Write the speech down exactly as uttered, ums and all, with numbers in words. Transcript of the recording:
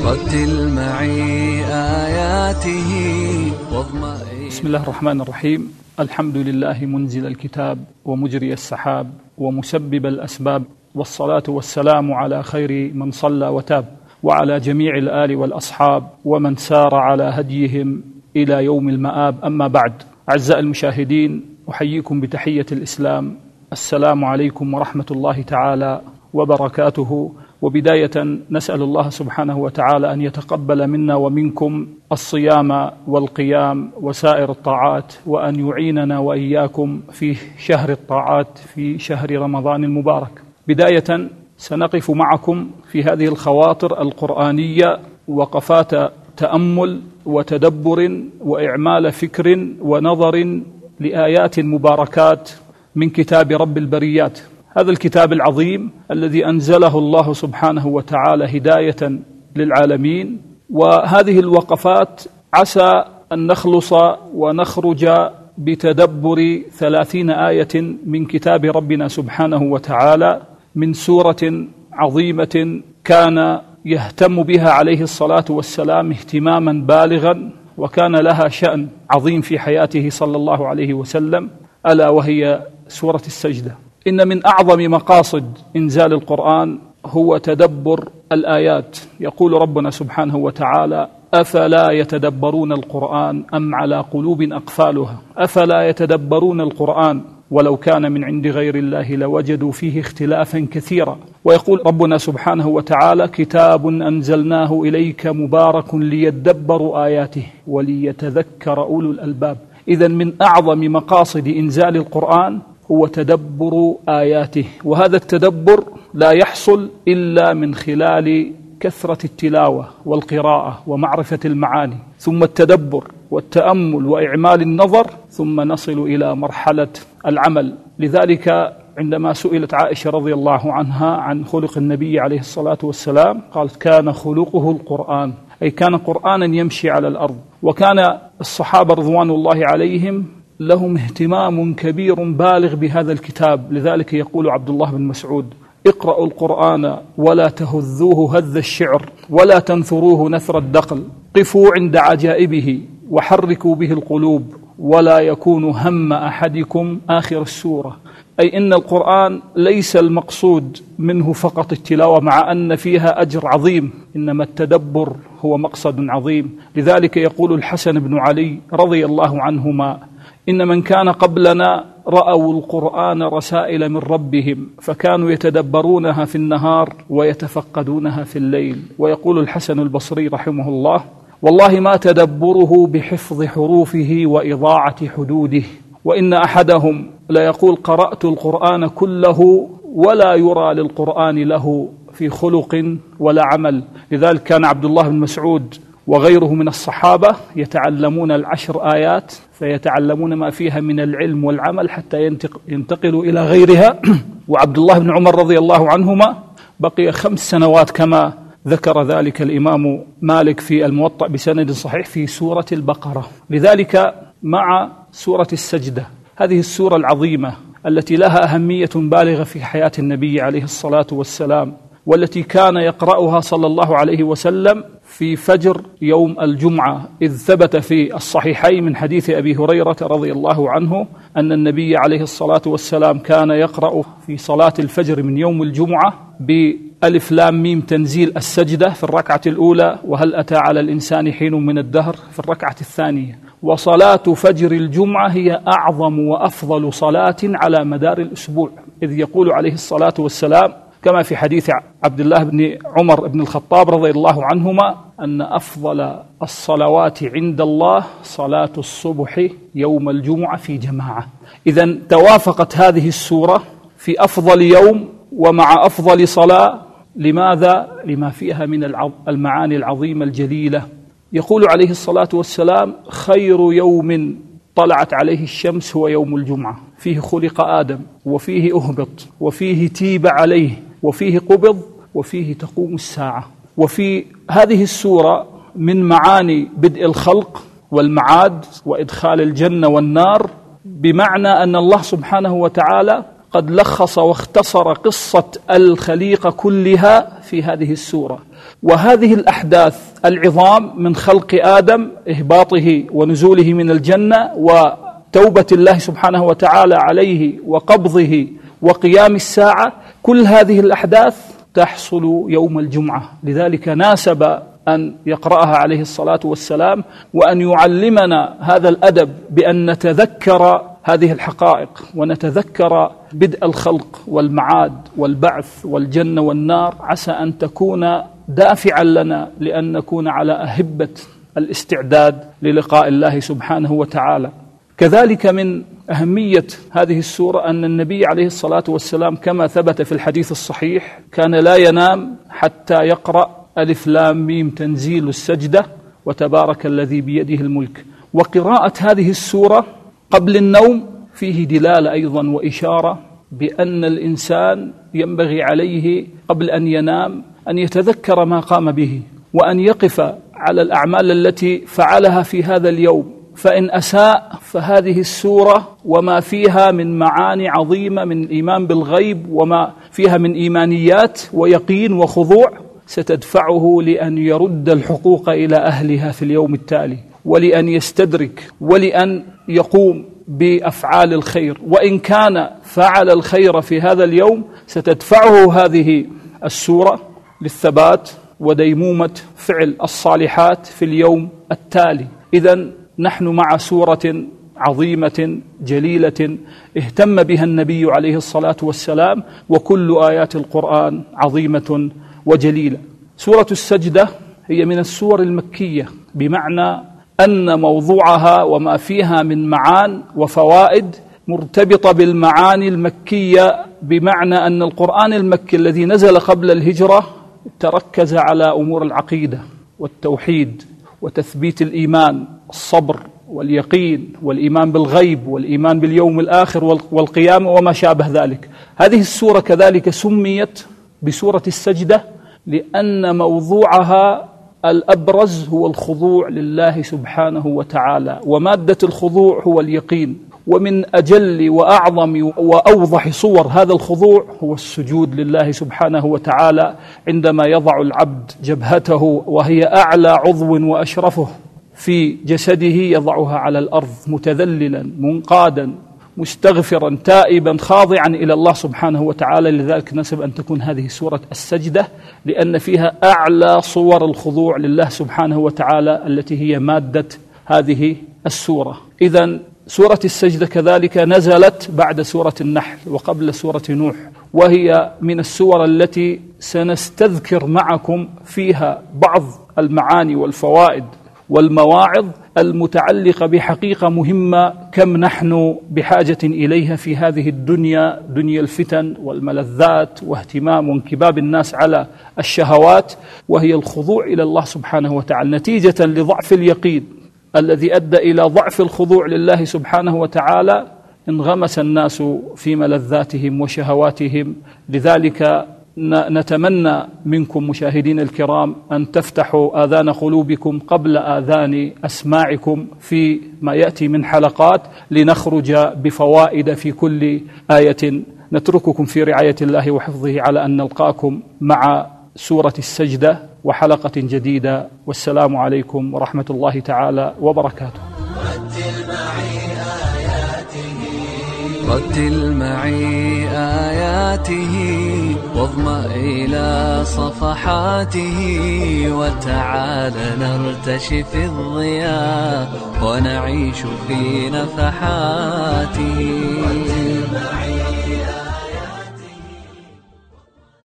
رتل معي آياته واضمئن. بسم الله الرحمن الرحيم. الحمد لله منزل الكتاب ومجري السحاب ومسبب الأسباب، والصلاة والسلام على خير من صلى وتاب، وعلى جميع الآل والأصحاب ومن سار على هديهم إلى يوم المآب. أما بعد، أعزائي المشاهدين، أحييكم بتحية الإسلام. السلام عليكم ورحمة الله تعالى وبركاته. وبداية نسأل الله سبحانه وتعالى أن يتقبل منا ومنكم الصيام والقيام وسائر الطاعات، وأن يعيننا وإياكم في شهر الطاعات في شهر رمضان المبارك. بداية سنقف معكم في هذه الخواطر القرآنية وقفات تأمل وتدبر وإعمال فكر ونظر لآيات مباركات من كتاب رب البريات، هذا الكتاب العظيم الذي أنزله الله سبحانه وتعالى هداية للعالمين. وهذه الوقفات عسى أن نخلص ونخرج بتدبر ثلاثين آية من كتاب ربنا سبحانه وتعالى، من سورة عظيمة كان يهتم بها عليه الصلاة والسلام اهتماما بالغا، وكان لها شأن عظيم في حياته صلى الله عليه وسلم، ألا وهي سورة السجدة. إن من أعظم مقاصد إنزال القرآن هو تدبر الآيات. يقول ربنا سبحانه وتعالى: أفلا يتدبرون القرآن أم على قلوب أقفالها أفلا يتدبرون القرآن ولو كان من عند غير الله لوجدوا فيه اختلافا كثيرا. ويقول ربنا سبحانه وتعالى: كتاب أنزلناه إليك مبارك ليدبروا آياته وليتذكر أولو الألباب. إذن من أعظم مقاصد إنزال القرآن هو تدبر آياته، وهذا التدبر لا يحصل إلا من خلال كثرة التلاوة والقراءة ومعرفة المعاني، ثم التدبر والتأمل وإعمال النظر، ثم نصل إلى مرحلة العمل. لذلك عندما سئلت عائشة رضي الله عنها عن خلق النبي عليه الصلاة والسلام قالت: كان خلقه القرآن، أي كان قرآنا يمشي على الأرض. وكان الصحابة رضوان الله عليهم لهم اهتمام كبير بالغ بهذا الكتاب. لذلك يقول عبد الله بن مسعود: اقرأوا القرآن ولا تهذوه هذ الشعر ولا تنثروه نثر الدقل، قفوا عند عجائبه وحركوا به القلوب ولا يكون هم أحدكم آخر السورة. أي إن القرآن ليس المقصود منه فقط التلاوة، مع أن فيها أجر عظيم، إنما التدبر هو مقصد عظيم. لذلك يقول الحسن بن علي رضي الله عنهما: إن من كان قبلنا رأوا القرآن رسائل من ربهم فكانوا يتدبرونها في النهار ويتفقدونها في الليل. ويقول الحسن البصري رحمه الله: والله ما تدبره بحفظ حروفه وإضاعة حدوده، وإن أحدهم ليقول قرأت القرآن كله ولا يرى للقرآن له في خلق ولا عمل. لذلك كان عبد الله بن مسعود وغيره من الصحابة يتعلمون العشر آيات فيتعلمون ما فيها من العلم والعمل حتى ينتقلوا إلى غيرها. وعبد الله بن عمر رضي الله عنهما بقي خمس سنوات كما ذكر ذلك الإمام مالك في الموطأ بسند صحيح في سورة البقرة. لذلك مع سورة السجدة، هذه السورة العظيمة التي لها أهمية بالغة في حياة النبي عليه الصلاة والسلام، والتي كان يقرأها صلى الله عليه وسلم في فجر يوم الجمعة، إذ ثبت في الصحيحين من حديث أبي هريرة رضي الله عنه أن النبي عليه الصلاة والسلام كان يقرأ في صلاة الفجر من يوم الجمعة بألف لام ميم تنزيل السجدة في الركعة الأولى، وهل أتى على الإنسان حين من الدهر في الركعة الثانية. وصلاة فجر الجمعة هي أعظم وأفضل صلاة على مدار الأسبوع، إذ يقول عليه الصلاة والسلام كما في حديث عبد الله بن عمر بن الخطاب رضي الله عنهما أن أفضل الصلوات عند الله صلاة الصبح يوم الجمعة في جماعة. إذن توافقت هذه السورة في أفضل يوم ومع أفضل صلاة. لماذا؟ لما فيها من المعاني العظيمة الجليلة. يقول عليه الصلاة والسلام: خير يوم طلعت عليه الشمس هو يوم الجمعة، فيه خلق آدم وفيه أهبط وفيه تيب عليه وفيه قبض وفيه تقوم الساعة. وفي هذه السورة من معاني بدء الخلق والمعاد وإدخال الجنة والنار، بمعنى أن الله سبحانه وتعالى قد لخص واختصر قصة الخليقة كلها في هذه السورة. وهذه الأحداث العظام من خلق آدم، إهباطه ونزوله من الجنة، وتوبة الله سبحانه وتعالى عليه، وقبضه، وقيام الساعة، كل هذه الأحداث تحصل يوم الجمعة. لذلك ناسب أن يقرأها عليه الصلاة والسلام، وأن يعلمنا هذا الأدب بأن نتذكر هذه الحقائق، ونتذكر بدء الخلق والمعاد والبعث والجنة والنار، عسى أن تكون دافعا لنا لأن نكون على أهبة الاستعداد للقاء الله سبحانه وتعالى. كذلك من أهمية هذه السورة أن النبي عليه الصلاة والسلام كما ثبت في الحديث الصحيح كان لا ينام حتى يقرأ ألف لام ميم تنزيل السجدة وتبارك الذي بيده الملك. وقراءة هذه السورة قبل النوم فيه دلالة أيضا وإشارة بأن الإنسان ينبغي عليه قبل أن ينام أن يتذكر ما قام به، وأن يقف على الأعمال التي فعلها في هذا اليوم، فإن أساء فهذه السورة وما فيها من معاني عظيمة من الإيمان بالغيب، وما فيها من إيمانيات ويقين وخضوع، ستدفعه لأن يرد الحقوق إلى أهلها في اليوم التالي، ولأن يستدرك، ولأن يقوم بأفعال الخير. وإن كان فعل الخير في هذا اليوم ستدفعه هذه السورة للثبات وديمومة فعل الصالحات في اليوم التالي. إذن نحن مع سورة عظيمة جليلة اهتم بها النبي عليه الصلاة والسلام، وكل آيات القرآن عظيمة وجليلة. سورة السجدة هي من السور المكية، بمعنى أن موضوعها وما فيها من معان وفوائد مرتبطة بالمعاني المكية، بمعنى أن القرآن المكي الذي نزل قبل الهجرة تركز على أمور العقيدة والتوحيد وتثبيت الإيمان، الصبر واليقين والإيمان بالغيب والإيمان باليوم الآخر والقيامة وما شابه ذلك. هذه السورة كذلك سميت بسورة السجدة لأن موضوعها الأبرز هو الخضوع لله سبحانه وتعالى، ومادة الخضوع هو اليقين. ومن أجل وأعظم وأوضح صور هذا الخضوع هو السجود لله سبحانه وتعالى، عندما يضع العبد جبهته وهي أعلى عضو وأشرفه في جسده، يضعها على الأرض متذللا منقادا مستغفرا تائبا خاضعا إلى الله سبحانه وتعالى. لذلك نسب أن تكون هذه سورة السجدة، لأن فيها أعلى صور الخضوع لله سبحانه وتعالى التي هي مادة هذه السورة. إذن سورة السجدة كذلك نزلت بعد سورة النحل وقبل سورة نوح، وهي من السور التي سنستذكر معكم فيها بعض المعاني والفوائد والمواعظ المتعلقة بحقيقة مهمة كم نحن بحاجة إليها في هذه الدنيا، دنيا الفتن والملذات واهتمام وانكباب الناس على الشهوات، وهي الخضوع إلى الله سبحانه وتعالى نتيجة لضعف اليقين الذي أدى إلى ضعف الخضوع لله سبحانه وتعالى. انغمس الناس في ملذاتهم وشهواتهم. لذلك نتمنى منكم مشاهدين الكرام أن تفتحوا آذان قلوبكم قبل آذان أسماعكم في ما يأتي من حلقات، لنخرج بفوائد في كل آية. نترككم في رعاية الله وحفظه على أن نلقاكم مع سورة السجدة وحلقة جديدة، والسلام عليكم ورحمة الله تعالى وبركاته. رتل معي آياته واضمأ إلى صفحاته، وتعال نرتشف الضياء ونعيش في نفحاته.